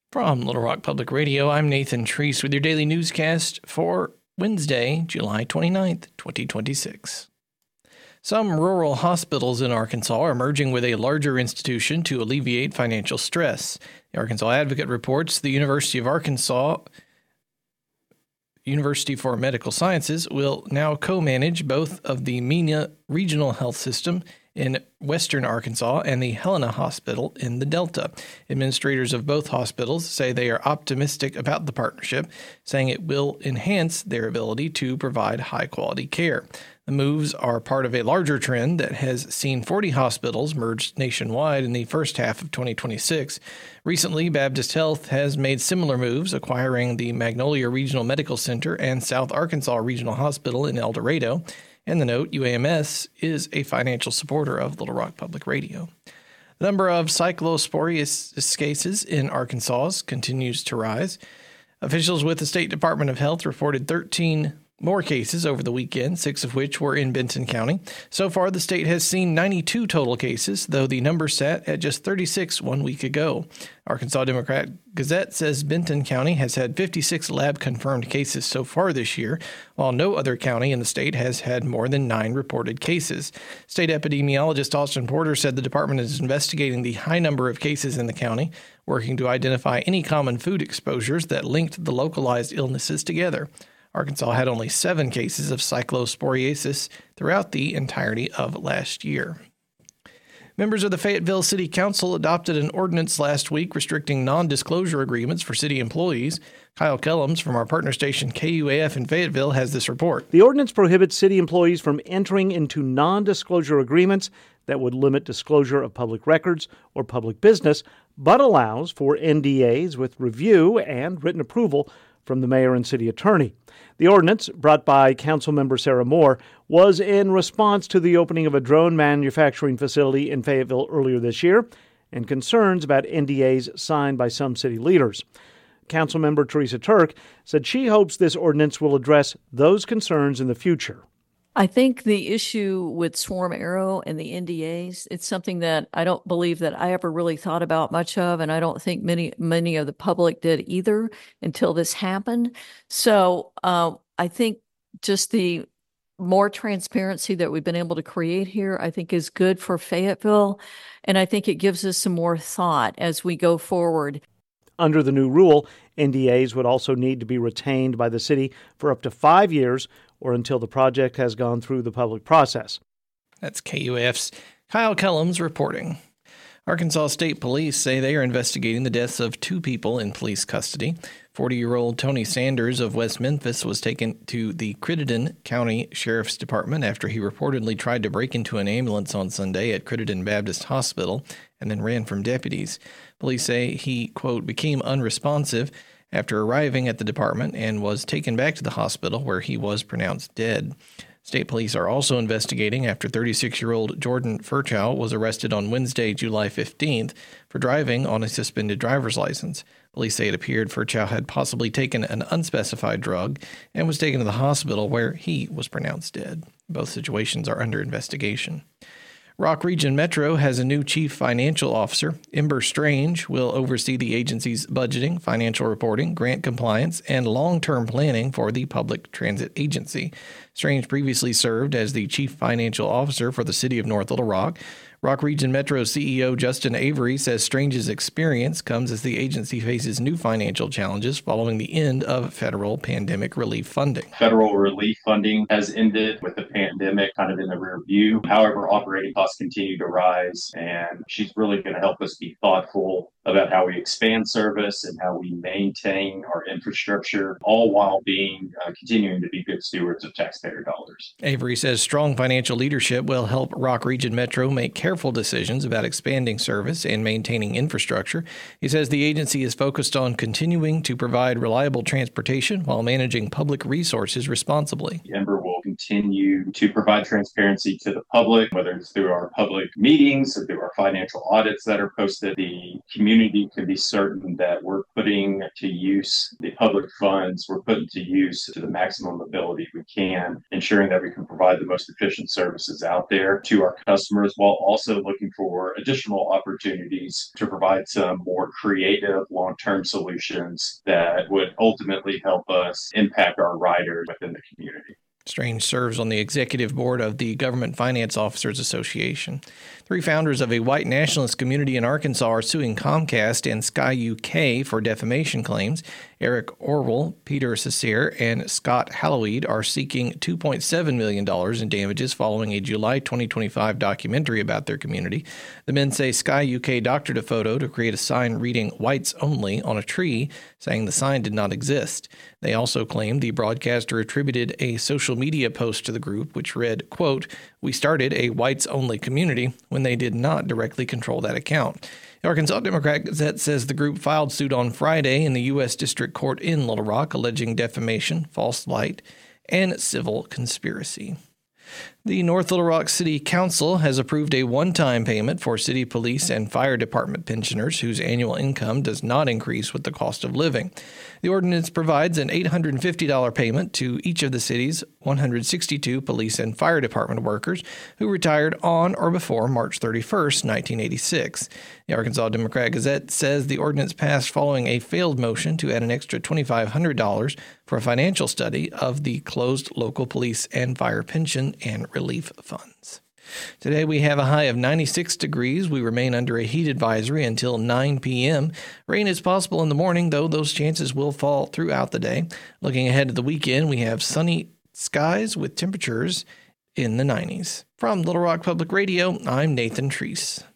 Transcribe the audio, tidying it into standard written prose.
From Little Rock Public Radio, I'm Nathan Treese with your daily newscast for Wednesday, July 29th, 2026. Some rural hospitals in Arkansas are merging with a larger institution to alleviate financial stress. The Arkansas Advocate reports the University for Medical Sciences will now co-manage both of the Mena Regional Health System in western Arkansas and the Helena Hospital in the Delta. Administrators of both hospitals say they are optimistic about the partnership, saying it will enhance their ability to provide high-quality care. The moves are part of a larger trend that has seen 40 hospitals merged nationwide in the first half of 2026. Recently, Baptist Health has made similar moves, acquiring the Magnolia Regional Medical Center and South Arkansas Regional Hospital in El Dorado. And the note, UAMS is a financial supporter of Little Rock Public Radio. The number of cyclosporiasis cases in Arkansas continues to rise. Officials with the State Department of Health reported 13 more cases over the weekend, 6 of which were in Benton County. So far, the state has seen 92 total cases, though the number sat at just 36 1 week ago. Arkansas Democrat-Gazette says Benton County has had 56 lab-confirmed cases so far this year, while no other county in the state has had more than 9 reported cases. State epidemiologist Austin Porter said the department is investigating the high number of cases in the county, working to identify any common food exposures that linked the localized illnesses together. Arkansas had only 7 cases of cyclosporiasis throughout the entirety of last year. Members of the Fayetteville City Council adopted an ordinance last week restricting non-disclosure agreements for city employees. Kyle Kellums from our partner station KUAF in Fayetteville has this report. The ordinance prohibits city employees from entering into non-disclosure agreements that would limit disclosure of public records or public business, but allows for NDAs with review and written approval from the mayor and city attorney. The ordinance, brought by Councilmember Sarah Moore, was in response to the opening of a drone manufacturing facility in Fayetteville earlier this year and concerns about NDAs signed by some city leaders. Councilmember Teresa Turk said she hopes this ordinance will address those concerns in the future. I think the issue with Swarm Arrow and the NDAs, it's something that I don't believe that I ever really thought about much of, and I don't think many of the public did either until this happened. So I think just the more transparency that we've been able to create here, I think is good for Fayetteville, and I think it gives us some more thought as we go forward. Under the new rule, NDAs would also need to be retained by the city for up to 5 years or until the project has gone through the public process. That's KUAF's Kyle Kellums reporting. Arkansas State Police say they are investigating the deaths of 2 people in police custody. 40-year-old Tony Sanders of West Memphis was taken to the Crittenden County Sheriff's Department after he reportedly tried to break into an ambulance on Sunday at Crittenden Baptist Hospital and then ran from deputies. Police say he, quote, became unresponsive after arriving at the department and was taken back to the hospital where he was pronounced dead. State police are also investigating after 36-year-old Jordan Furchow was arrested on Wednesday, July 15th for driving on a suspended driver's license. Police say it appeared Furchow had possibly taken an unspecified drug and was taken to the hospital where he was pronounced dead. Both situations are under investigation. Rock Region Metro has a new chief financial officer. Ember Strange will oversee the agency's budgeting, financial reporting, grant compliance, and long-term planning for the Public Transit Agency. Strange previously served as the chief financial officer for the city of North Little Rock. Rock Region Metro CEO Justin Avery says Strange's experience comes as the agency faces new financial challenges following the end of federal pandemic relief funding. Federal relief funding has ended with the pandemic kind of in the rear view. However, operating costs continue to rise, and she's really going to help us be thoughtful about how we expand service and how we maintain our infrastructure, all while continuing to be good stewards of taxpayer dollars. Avery says strong financial leadership will help Rock Region Metro make careful decisions about expanding service and maintaining infrastructure. He says the agency is focused on continuing to provide reliable transportation while managing public resources responsibly. Ember will continue to provide transparency to the public, whether it's through our public meetings or through our financial audits that are posted. The community can be certain that we're putting to use the public funds, we're putting to use to the maximum ability we can, ensuring that we can provide the most efficient services out there to our customers, while also looking for additional opportunities to provide some more creative long-term solutions that would ultimately help us impact our riders within the community. Strange serves on the executive board of the Government Finance Officers Association. 3 founders of a white nationalist community in Arkansas are suing Comcast and Sky UK for defamation claims. Eric Orwell, Peter Cesare, and Scott Hallowed are seeking $2.7 million in damages following a July 2025 documentary about their community. The men say Sky UK doctored a photo to create a sign reading "Whites Only" on a tree, saying the sign did not exist. They also claim the broadcaster attributed a social media post to the group, which read, quote, "We started a whites only community," when they did not directly control that account. The Arkansas Democrat-Gazette says the group filed suit on Friday in the U.S. District Court in Little Rock, alleging defamation, false light, and civil conspiracy. The North Little Rock City Council has approved a one-time payment for city police and fire department pensioners whose annual income does not increase with the cost of living. The ordinance provides an $850 payment to each of the city's 162 police and fire department workers who retired on or before March 31st, 1986. The Arkansas Democrat-Gazette says the ordinance passed following a failed motion to add an extra $2,500 for a financial study of the closed local police and fire pension and relief funds. Today we have a high of 96 degrees. We remain under a heat advisory until 9 p.m. Rain is possible in the morning, though those chances will fall throughout the day. Looking ahead to the weekend, we have sunny skies with temperatures in the 90s. From Little Rock Public Radio, I'm Nathan Treese.